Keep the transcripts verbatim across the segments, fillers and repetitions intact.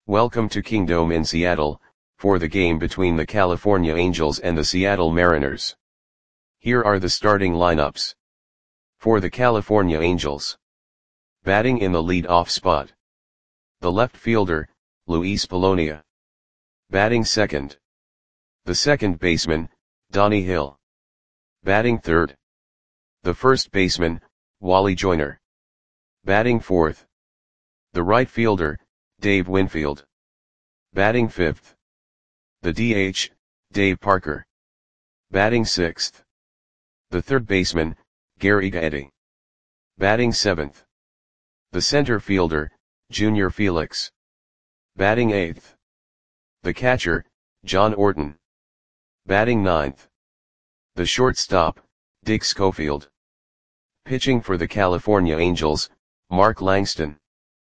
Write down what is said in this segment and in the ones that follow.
Welcome to Kingdome in Seattle, for the game between the California Angels and the Seattle Mariners. Here are the starting lineups. For the California Angels. Batting in the lead-off spot. The left fielder, Luis Polonia. Batting second. The second baseman, Donnie Hill. Batting third. The first baseman, Wally Joyner. Batting fourth. The right fielder, Dave Winfield. Batting fifth. The D H, Dave Parker. Batting sixth. The third baseman, Gary Gaetti. Batting seventh. The center fielder, Junior Felix. Batting eighth. The catcher, John Orton. Batting ninth. The shortstop, Dick Schofield. Pitching for the California Angels, Mark Langston.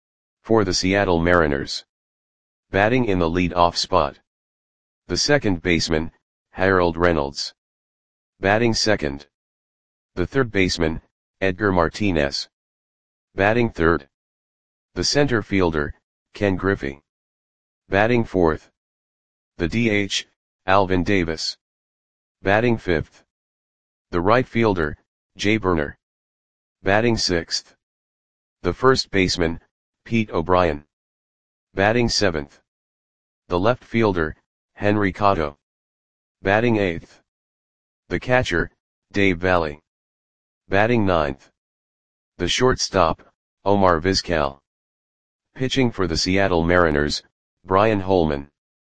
For the Seattle Mariners. Batting in the lead-off spot. The second baseman, Harold Reynolds. Batting second. The third baseman, Edgar Martinez. Batting third. The center fielder, Ken Griffey. Batting fourth. The D H, Alvin Davis. Batting fifth. The right fielder, Jay Burner. Batting sixth. The first baseman, Pete O'Brien. Batting seventh. The left fielder, Henry Cotto. Batting eighth. The catcher, Dave Valley. Batting ninth. The shortstop, Omar Vizquel. Pitching for the Seattle Mariners, Brian Holman.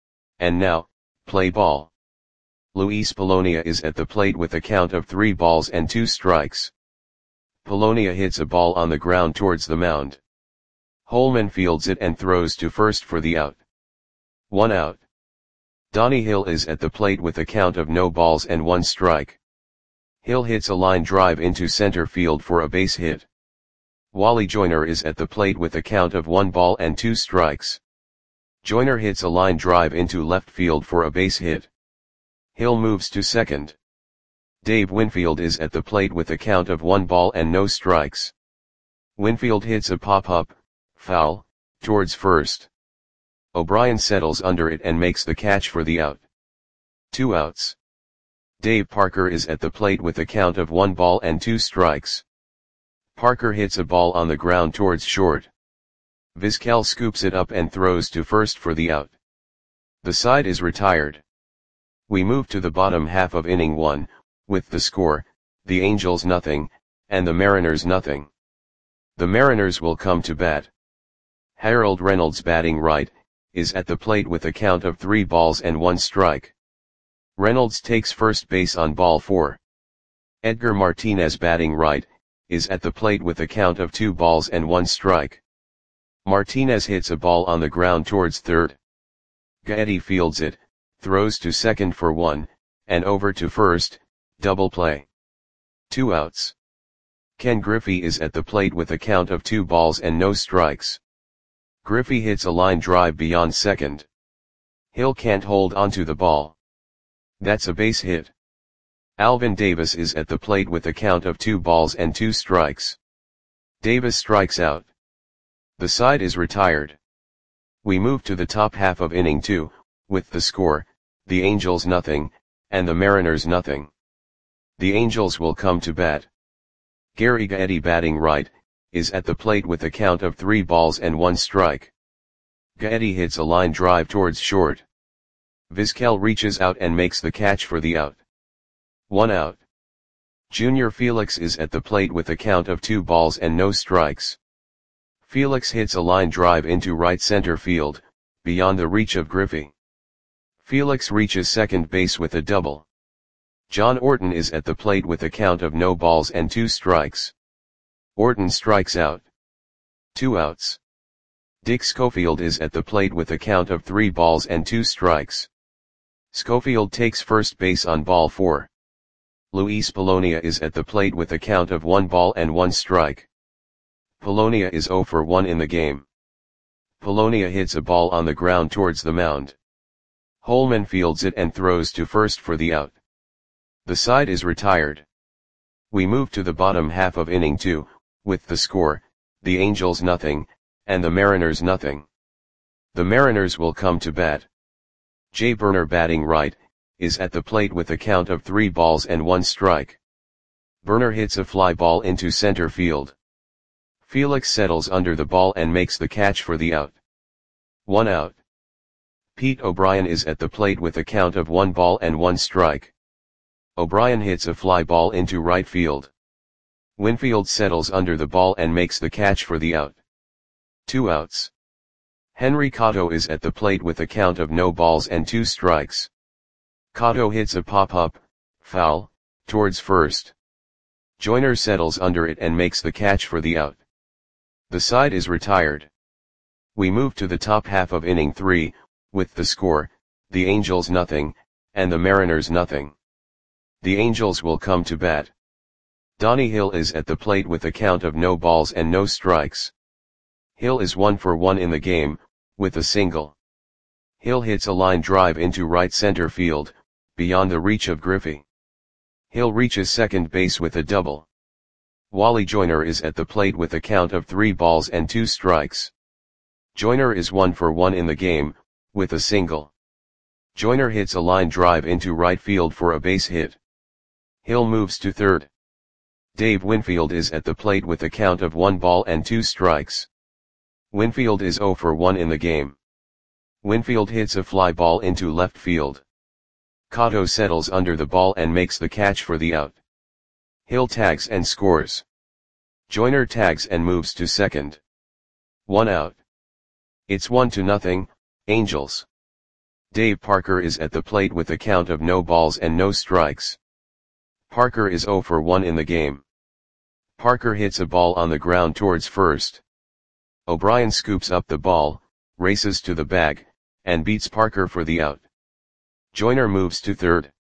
And now, play ball. Luis Polonia is at the plate with a count of three balls and two strikes. Polonia hits a ball on the ground towards the mound. Holman fields it and throws to first for the out. One out. Donnie Hill is at the plate with a count of no balls and one strike. Hill hits a line drive into center field for a base hit. Wally Joyner is at the plate with a count of one ball and two strikes. Joyner hits a line drive into left field for a base hit. Hill moves to second. Dave Winfield is at the plate with a count of one ball and no strikes. Winfield hits a pop-up, foul, towards first. O'Brien settles under it and makes the catch for the out. Two outs. Dave Parker is at the plate with a count of one ball and two strikes. Parker hits a ball on the ground towards short. Vizquel scoops it up and throws to first for the out. The side is retired. We move to the bottom half of inning one, with the score, the Angels nothing, and the Mariners nothing. The Mariners will come to bat. Harold Reynolds, batting right, is at the plate with a count of three balls and one strike. Reynolds takes first base on ball four. Edgar Martinez, batting right, is at the plate with a count of two balls and one strike. Martinez hits a ball on the ground towards third. Gaetti fields it, throws to second for one, and over to first, double play. Two outs. Ken Griffey is at the plate with a count of two balls and no strikes. Griffey hits a line drive beyond second. Hill can't hold onto the ball. That's a base hit. Alvin Davis is at the plate with a count of two balls and two strikes. Davis strikes out. The side is retired. We move to the top half of inning two, with the score, the Angels nothing, and the Mariners nothing. The Angels will come to bat. Gary Gaetti, batting right, is at the plate with a count of three balls and one strike. Gaetti hits a line drive towards short. Vizquel reaches out and makes the catch for the out. One out. Junior Felix is at the plate with a count of two balls and no strikes. Felix hits a line drive into right center field, beyond the reach of Griffey. Felix reaches second base with a double. John Orton is at the plate with a count of no balls and two strikes. Orton strikes out. Two outs. Dick Schofield is at the plate with a count of three balls and two strikes. Schofield takes first base on ball four. Luis Polonia is at the plate with a count of one ball and one strike. Polonia is zero for one in the game. Polonia hits a ball on the ground towards the mound. Holman fields it and throws to first for the out. The side is retired. We move to the bottom half of inning two, with the score, the Angels nothing, and the Mariners nothing. The Mariners will come to bat. Jay Burner batting right, is at the plate with a count of three balls and one strike. Burner hits a fly ball into center field. Felix settles under the ball and makes the catch for the out. One out. Pete O'Brien is at the plate with a count of one ball and one strike. O'Brien hits a fly ball into right field. Winfield settles under the ball and makes the catch for the out. Two outs. Henry Cotto is at the plate with a count of no balls and two strikes. Cotto hits a pop-up, foul, towards first. Joyner settles under it and makes the catch for the out. The side is retired. We move to the top half of inning three, with the score, the Angels nothing, and the Mariners nothing. The Angels will come to bat. Donnie Hill is at the plate with a count of no balls and no strikes. Hill is one for one in the game, with a single. Hill hits a line drive into right center field, beyond the reach of Griffey. Hill reaches second base with a double. Wally Joyner is at the plate with a count of three balls and two strikes. Joyner is one for one in the game, with a single. Joyner hits a line drive into right field for a base hit. Hill moves to third. Dave Winfield is at the plate with a count of one ball and two strikes. Winfield is zero for one in the game. Winfield hits a fly ball into left field. Cotto settles under the ball and makes the catch for the out. Hill tags and scores. Joyner tags and moves to second. One out. It's one to nothing, Angels. Dave Parker is at the plate with a count of no balls and no strikes. Parker is zero for one in the game. Parker hits a ball on the ground towards first. O'Brien scoops up the ball, races to the bag, and beats Parker for the out. Joyner moves to third.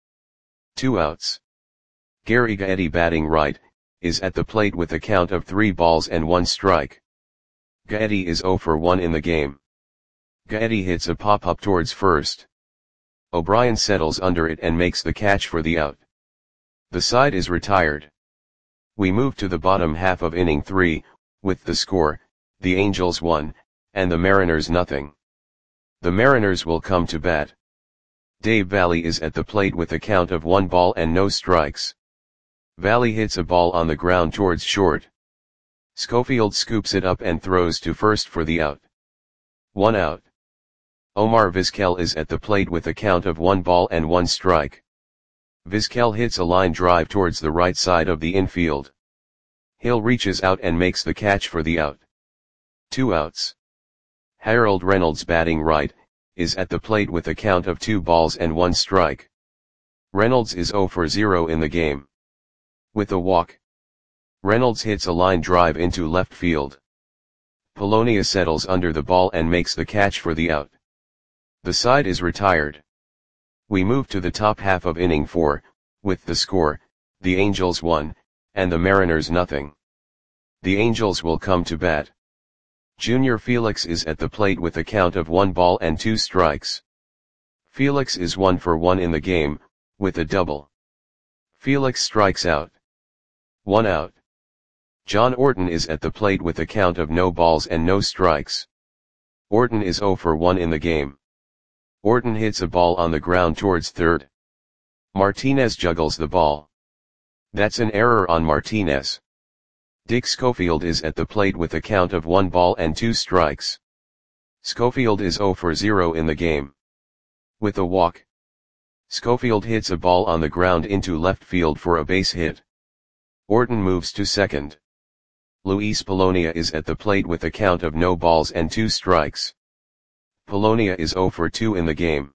Two outs. Gary Gaetti batting right, is at the plate with a count of three balls and one strike. Gaetti is zero for one in the game. Gaetti hits a pop-up towards first. O'Brien settles under it and makes the catch for the out. The side is retired. We move to the bottom half of inning three, with the score, the Angels one, and the Mariners nothing. The Mariners will come to bat. Dave Valley is at the plate with a count of one ball and no strikes. Valley hits a ball on the ground towards short. Schofield scoops it up and throws to first for the out. One out. Omar Vizquel is at the plate with a count of one ball and one strike. Vizquel hits a line drive towards the right side of the infield. Hill reaches out and makes the catch for the out. Two outs. Harold Reynolds batting right, is at the plate with a count of two balls and one strike. Reynolds is zero for zero in the game. With a walk. Reynolds hits a line drive into left field. Polonia settles under the ball and makes the catch for the out. The side is retired. We move to the top half of inning four, with the score, the Angels one, and the Mariners nothing. The Angels will come to bat. Junior Felix is at the plate with a count of one ball and two strikes. Felix is one for one in the game, with a double. Felix strikes out. One out. John Orton is at the plate with a count of no balls and no strikes. Orton is zero for one in the game. Orton hits a ball on the ground towards third. Martinez juggles the ball. That's an error on Martinez. Dick Schofield is at the plate with a count of one ball and two strikes. Schofield is zero for zero in the game. With a walk. Schofield hits a ball on the ground into left field for a base hit. Orton moves to second. Luis Polonia is at the plate with a count of no balls and two strikes. Polonia is zero for two in the game.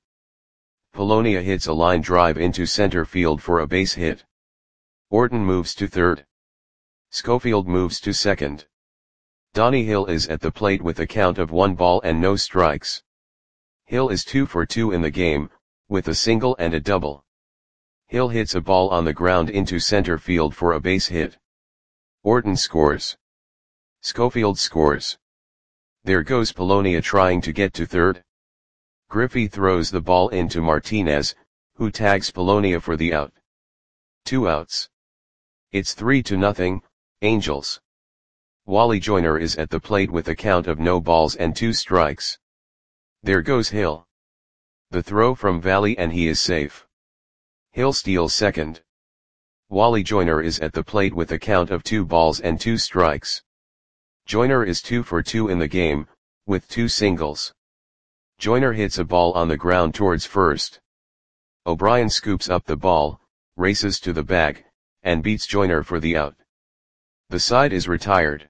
Polonia hits a line drive into center field for a base hit. Orton moves to third. Schofield moves to second. Donnie Hill is at the plate with a count of one ball and no strikes. Hill is two for two in the game, with a single and a double. Hill hits a ball on the ground into center field for a base hit. Orton scores. Schofield scores. There goes Polonia trying to get to third. Griffey throws the ball into Martinez, who tags Polonia for the out. Two outs. It's three to nothing, Angels. Wally Joyner is at the plate with a count of no balls and two strikes. There goes Hill. The throw from Valley and he is safe. Hill steals second. Wally Joyner is at the plate with a count of two balls and two strikes. Joyner is two for two in the game, with two singles. Joyner hits a ball on the ground towards first. O'Brien scoops up the ball, races to the bag, and beats Joyner for the out. The side is retired.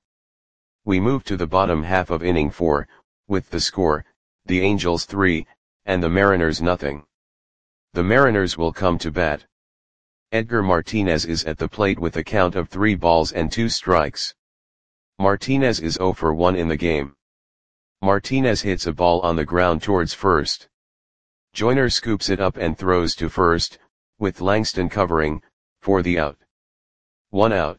We move to the bottom half of inning four, with the score, the Angels three, and the Mariners nothing. The Mariners will come to bat. Edgar Martinez is at the plate with a count of three balls and two strikes. Martinez is zero for one in the game. Martinez hits a ball on the ground towards first. Joyner scoops it up and throws to first, with Langston covering, for the out. One out.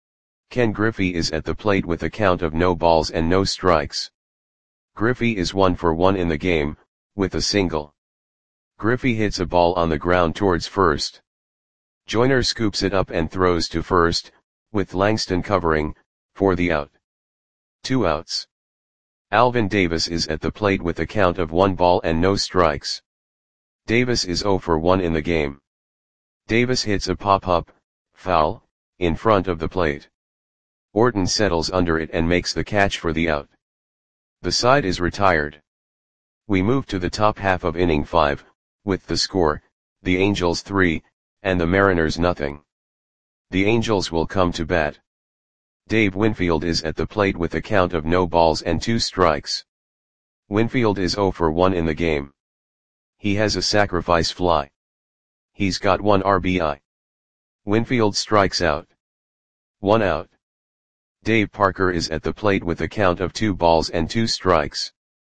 Ken Griffey is at the plate with a count of no balls and no strikes. Griffey is one for one in the game, with a single. Griffey hits a ball on the ground towards first. Joyner scoops it up and throws to first, with Langston covering, for the out. Two outs. Alvin Davis is at the plate with a count of one ball and no strikes. Davis is zero for one in the game. Davis hits a pop-up, foul, in front of the plate. Orton settles under it and makes the catch for the out. The side is retired. We move to the top half of inning five, with the score, the Angels three, and the Mariners nothing. The Angels will come to bat. Dave Winfield is at the plate with a count of no balls and two strikes. Winfield is zero for one in the game. He has a sacrifice fly. He's got one R B I. Winfield strikes out. One out. Dave Parker is at the plate with a count of two balls and two strikes.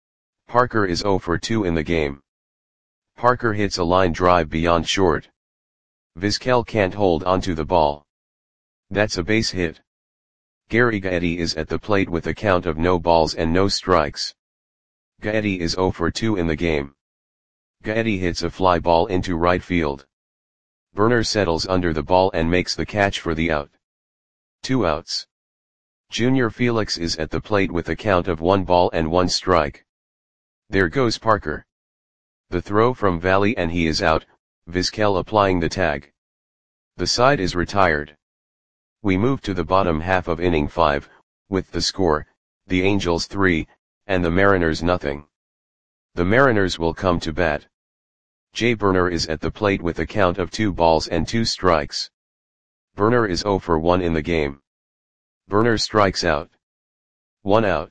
Parker is zero for two in the game. Parker hits a line drive beyond short. Vizquel can't hold onto the ball. That's a base hit. Gary Gaetti is at the plate with a count of no balls and no strikes. Gaetti is zero for two in the game. Gaetti hits a fly ball into right field. Burner settles under the ball and makes the catch for the out. Two outs. Junior Felix is at the plate with a count of one ball and one strike. There goes Parker. The throw from Valley and he is out, Vizquel applying the tag. The side is retired. We move to the bottom half of inning five, with the score, the Angels three, and the Mariners nothing. The Mariners will come to bat. Jay Burner is at the plate with a count of two balls and two strikes. Burner is zero for one in the game. Burner strikes out. One out.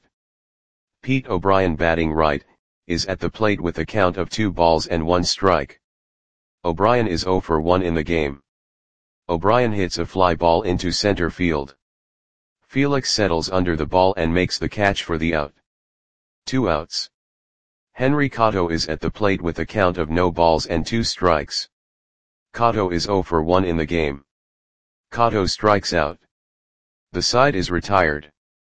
Pete O'Brien batting right, is at the plate with a count of two balls and one strike. O'Brien is zero for one in the game. O'Brien hits a fly ball into center field. Felix settles under the ball and makes the catch for the out. Two outs. Henry Cotto is at the plate with a count of no balls and two strikes. Cotto is zero for one in the game. Cotto strikes out. The side is retired.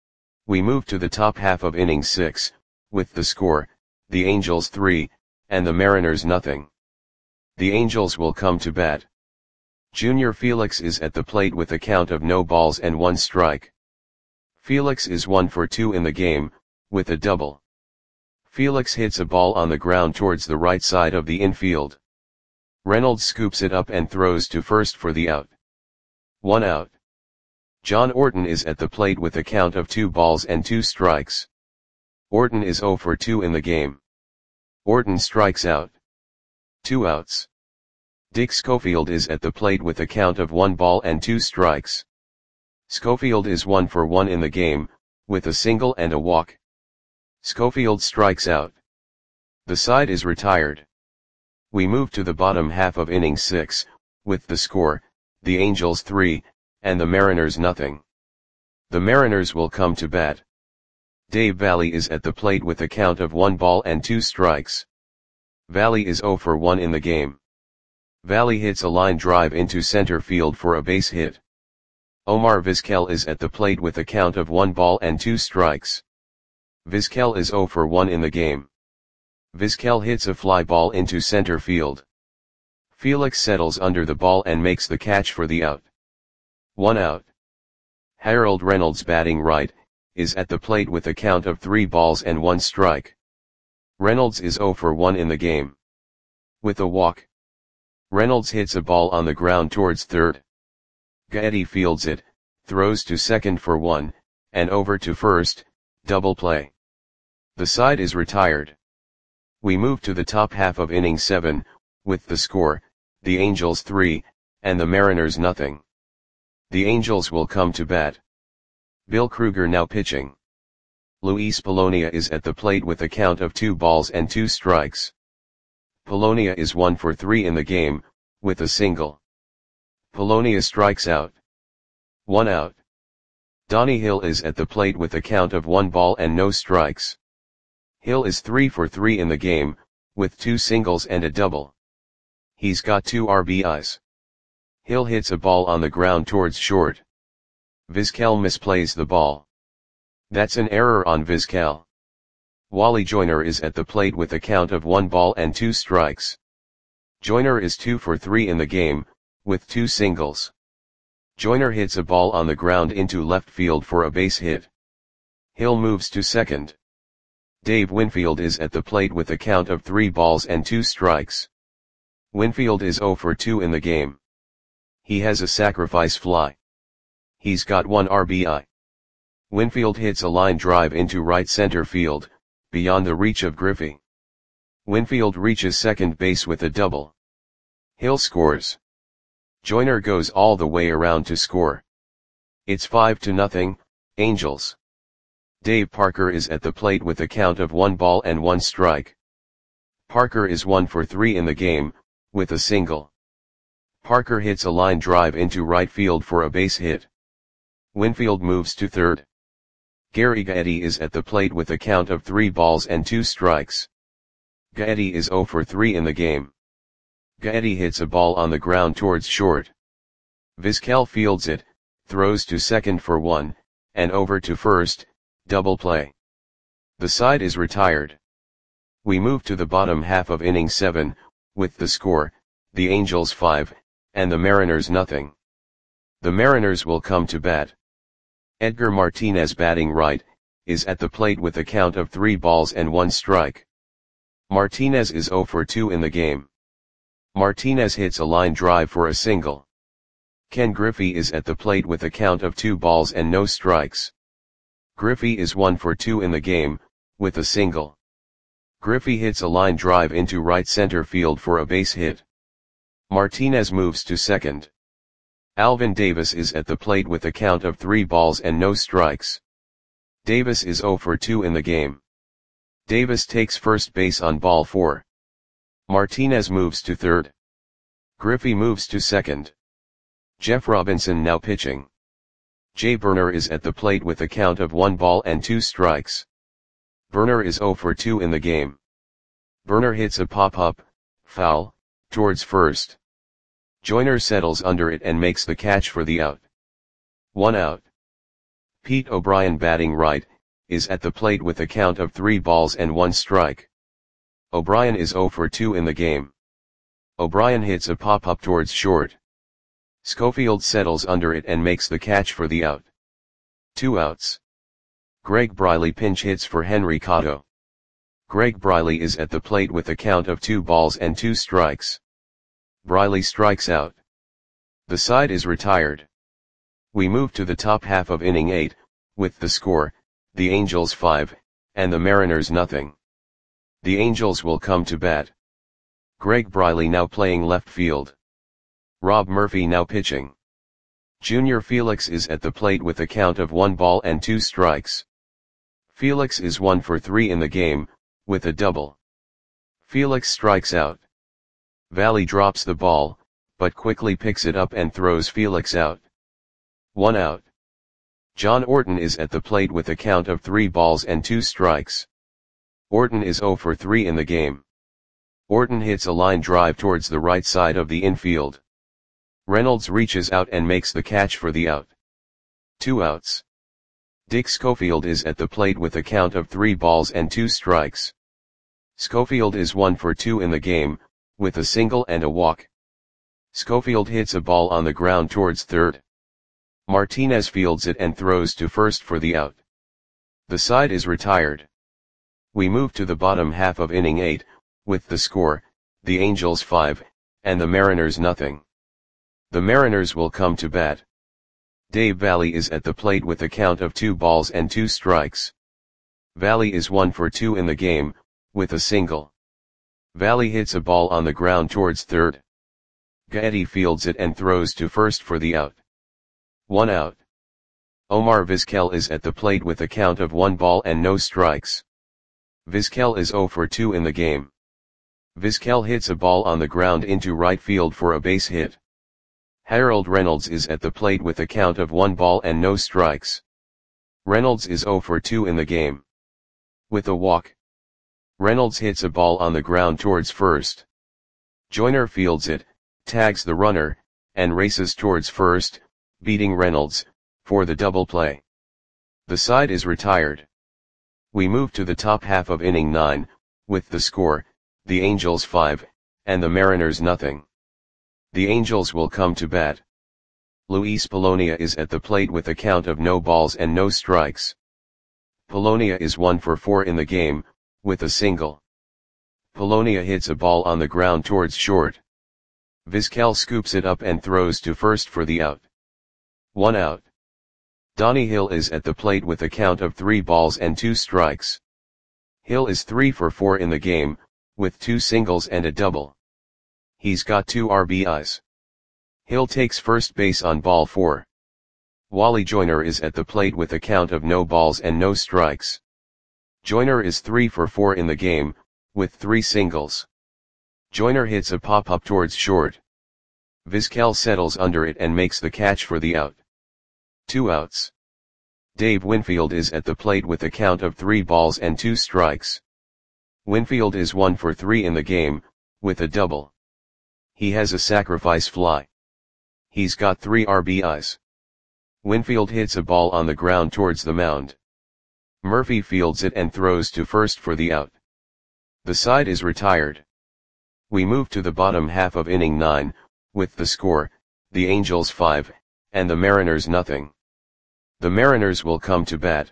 We move to the top half of inning six, with the score, the Angels three, and the Mariners nothing. The Angels will come to bat. Junior Felix is at the plate with a count of no balls and one strike. Felix is one for two in the game, with a double. Felix hits a ball on the ground towards the right side of the infield. Reynolds scoops it up and throws to first for the out. One out. John Orton is at the plate with a count of two balls and two strikes. Orton is zero for two in the game. Orton strikes out. Two outs. Dick Schofield is at the plate with a count of one ball and two strikes. Schofield is one for one in the game, with a single and a walk. Schofield strikes out. The side is retired. We move to the bottom half of inning six, with the score, the Angels three, and the Mariners nothing. The Mariners will come to bat. Dave Valley is at the plate with a count of one ball and two strikes. Valley is zero for one in the game. Valley hits a line drive into center field for a base hit. Omar Vizquel is at the plate with a count of one ball and two strikes. Vizquel is zero for one in the game. Vizquel hits a fly ball into center field. Felix settles under the ball and makes the catch for the out. One out. Harold Reynolds batting right, is at the plate with a count of three balls and one strike. Reynolds is zero for one in the game. With a walk, Reynolds hits a ball on the ground towards third. Gaetti fields it, throws to second for one, and over to first, double play. The side is retired. We move to the top half of inning seven, with the score, the Angels three, and the Mariners nothing. The Angels will come to bat. Bill Krueger now pitching. Luis Polonia is at the plate with a count of two balls and two strikes. Polonia is one for three in the game, with a single. Polonia strikes out. One out. Donnie Hill is at the plate with a count of one ball and no strikes. Hill is three for three in the game, with two singles and a double. He's got two R B Is. Hill hits a ball on the ground towards short. Vizquel misplays the ball. That's an error on Vizquel. Wally Joyner is at the plate with a count of one ball and two strikes. Joyner is two for three in the game, with two singles. Joyner hits a ball on the ground into left field for a base hit. Hill moves to second. Dave Winfield is at the plate with a count of three balls and two strikes. Winfield is zero for two in the game. He has a sacrifice fly. He's got one R B I. Winfield hits a line drive into right center field, beyond the reach of Griffey. Winfield reaches second base with a double. Hill scores. Joyner goes all the way around to score. It's five to nothing, Angels. Dave Parker is at the plate with a count of one ball and one strike. Parker is one for three in the game, with a single. Parker hits a line drive into right field for a base hit. Winfield moves to third. Gary Gaetti is at the plate with a count of three balls and two strikes. Gaetti is zero for three in the game. Gaetti hits a ball on the ground towards short. Vizquel fields it, throws to second for one, and over to first, double play. The side is retired. We move to the bottom half of inning seven, with the score, the Angels five, and the Mariners nothing. The Mariners will come to bat. Edgar Martinez, batting right, is at the plate with a count of three balls and one strike. Martinez is zero for two in the game. Martinez hits a line drive for a single. Ken Griffey is at the plate with a count of two balls and no strikes. Griffey is one for two in the game, with a single. Griffey hits a line drive into right center field for a base hit. Martinez moves to second. Alvin Davis is at the plate with a count of three balls and no strikes. Davis is zero for two in the game. Davis takes first base on ball four. Martinez moves to third. Griffey moves to second. Jeff Robinson now pitching. Jay Burner is at the plate with a count of one ball and two strikes. Burner is zero for two in the game. Burner hits a pop-up, foul, towards first. Joyner settles under it and makes the catch for the out. One out. Pete O'Brien, batting right, is at the plate with a count of three balls and one strike. O'Brien is zero for two in the game. O'Brien hits a pop-up towards short. Schofield settles under it and makes the catch for the out. Two outs. Greg Briley pinch hits for Henry Cotto. Greg Briley is at the plate with a count of two balls and two strikes. Briley strikes out. The side is retired. We move to the top half of inning eight, with the score, the Angels five, and the Mariners nothing. The Angels will come to bat. Greg Briley now playing left field. Rob Murphy now pitching. Junior Felix is at the plate with a count of one ball and two strikes. Felix is one for three in the game, with a double. Felix strikes out. Valley drops the ball, but quickly picks it up and throws Felix out. One out. John Orton is at the plate with a count of three balls and two strikes. Orton is zero for three in the game. Orton hits a line drive towards the right side of the infield. Reynolds reaches out and makes the catch for the out. Two outs. Dick Schofield is at the plate with a count of three balls and two strikes. Schofield is one for two in the game, with a single and a walk. Schofield hits a ball on the ground towards third. Martinez fields it and throws to first for the out. The side is retired. We move to the bottom half of inning eight, with the score, the Angels five, and the Mariners nothing. The Mariners will come to bat. Dave Valle is at the plate with a count of two balls and two strikes. Valle is one for two in the game, with a single. Valle hits a ball on the ground towards third. Gaetti fields it and throws to first for the out. One out. Omar Vizquel is at the plate with a count of one ball and no strikes. Vizquel is zero for two in the game. Vizquel hits a ball on the ground into right field for a base hit. Harold Reynolds is at the plate with a count of one ball and no strikes. Reynolds is zero for two in the game. With a walk. Reynolds hits a ball on the ground towards first. Joyner fields it, tags the runner, and races towards first, beating Reynolds, for the double play. The side is retired. We move to the top half of inning nine, with the score, the Angels five, and the Mariners nothing. The Angels will come to bat. Luis Polonia is at the plate with a count of no balls and no strikes. Polonia is one for four in the game, with a single. Polonia hits a ball on the ground towards short. Vizquel scoops it up and throws to first for the out. One out. Donnie Hill is at the plate with a count of three balls and two strikes. Hill is three for four in the game, with two singles and a double. He's got two R B Is. Hill takes first base on ball four. Wally Joyner is at the plate with a count of no balls and no strikes. Joyner is three for four in the game, with three singles. Joyner hits a pop-up towards short. Vizquel settles under it and makes the catch for the out. Two outs. Dave Winfield is at the plate with a count of three balls and two strikes. Winfield is one for three in the game, with a double. He has a sacrifice fly. He's got three R B Is. Winfield hits a ball on the ground towards the mound. Murphy fields it and throws to first for the out. The side is retired. We move to the bottom half of inning nine, with the score, the Angels five, and the Mariners nothing. The Mariners will come to bat.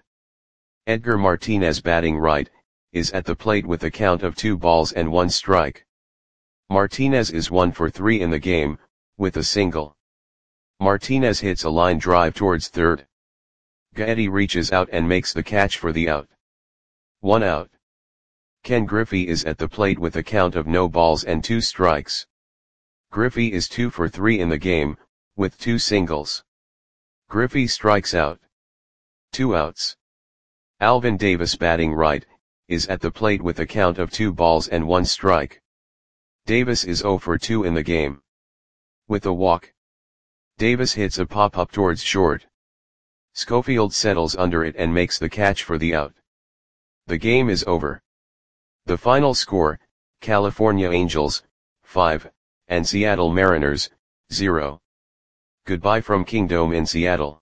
Edgar Martinez, batting right, is at the plate with a count of two balls and one strike. Martinez is one for three in the game, with a single. Martinez hits a line drive towards third. Gaetti reaches out and makes the catch for the out. One out. Ken Griffey is at the plate with a count of no balls and two strikes. Griffey is two for three in the game, with two singles. Griffey strikes out. Two outs. Alvin Davis, batting right, is at the plate with a count of two balls and one strike. Davis is zero for two in the game. With a walk. Davis hits a pop-up towards short. Schofield settles under it and makes the catch for the out. The game is over. The final score, California Angels, five, and Seattle Mariners, zero. Goodbye from Kingdome in Seattle.